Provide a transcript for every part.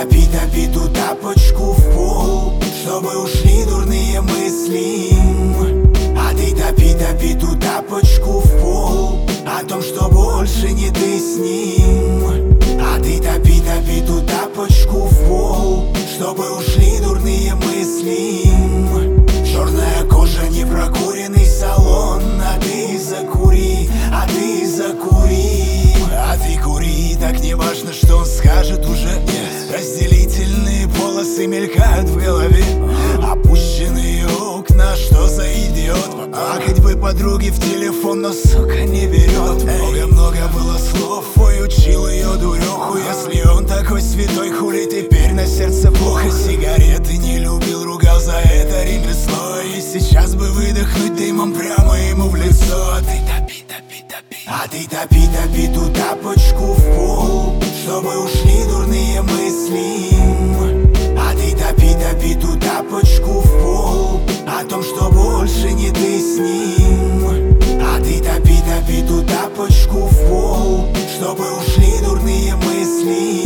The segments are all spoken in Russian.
топи, топи ту тапочку в пол, чтобы ушли дурные мысли. А ты топи, топи ту тапочку в пол, о том, что больше не ты с ним. А ты топи, топи ту тапочку в пол, чтобы ушли дурные мысли. Черная кожа, не прокуренный салон, а ты закури, а ты закури. А ты кури, так не важно, что он скажет уже. Разделительные полосы мелькают в голове, опущенные окна, что за идиот. Плакать бы подруги в телефон, но сука не берет. Много-много было слов, ой, учил ее дуреху. Если он такой святой, хули теперь на сердце плохо. Сигареты не любил, ругал за это ремесло. И сейчас бы выдохнуть дымом прямо ему в лицо. А ты топи, топи, топи, а ты топи, топи ту тапочку в пол, чтобы ушли дурные мысли. А ты топи, топи ту тапочку в пол, о том, что больше не ты с ним. А ты топи, топи ту тапочку в пол, чтобы ушли дурные мысли.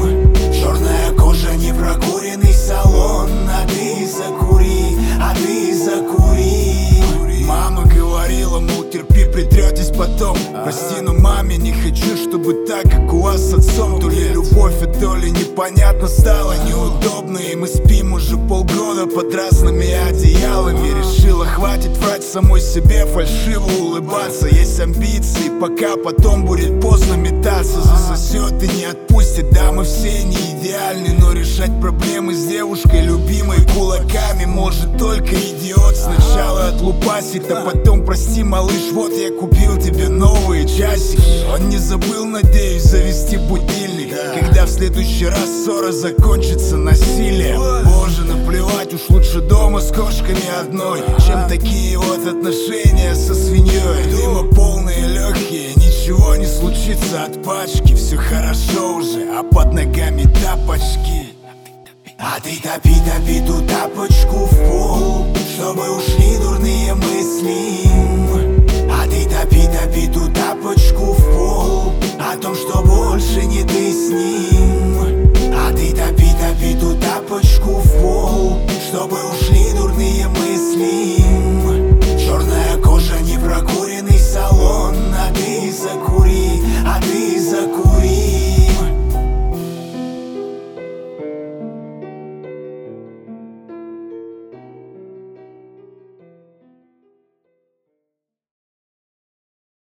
Черная кожа, не прокуренный салон, а ты закури, а ты закури. Мама говорила, мол, терпи, притретесь потом. Прости, но маме не хочу, чтобы так, как у вас с отцом. То ли любовь, а то ли непонятно стало неудобно. И мы спим уже полгода под разными одеялами. Решила, хватит врать самой себе, фальшиво улыбаться. Есть амбиции, пока потом будет поздно метаться. Засосет и не отпустит, да, мы все не идеальны. Но решать проблемы с девушкой любимой кулаками может только идиот. Сначала отлупасит, а потом прости, малыш, вот я купил тебе новые часики. Он не забыл, надеюсь, завести будильник, когда в следующий раз ссора закончится насилием. Боже, наплевать, уж лучше дома с кошками одной, чем такие вот отношения со свиньей. Дыма полные легкие, ничего не случится от пачки. Все хорошо уже, а под ногами тапочки. А ты топи, топи ту тапочку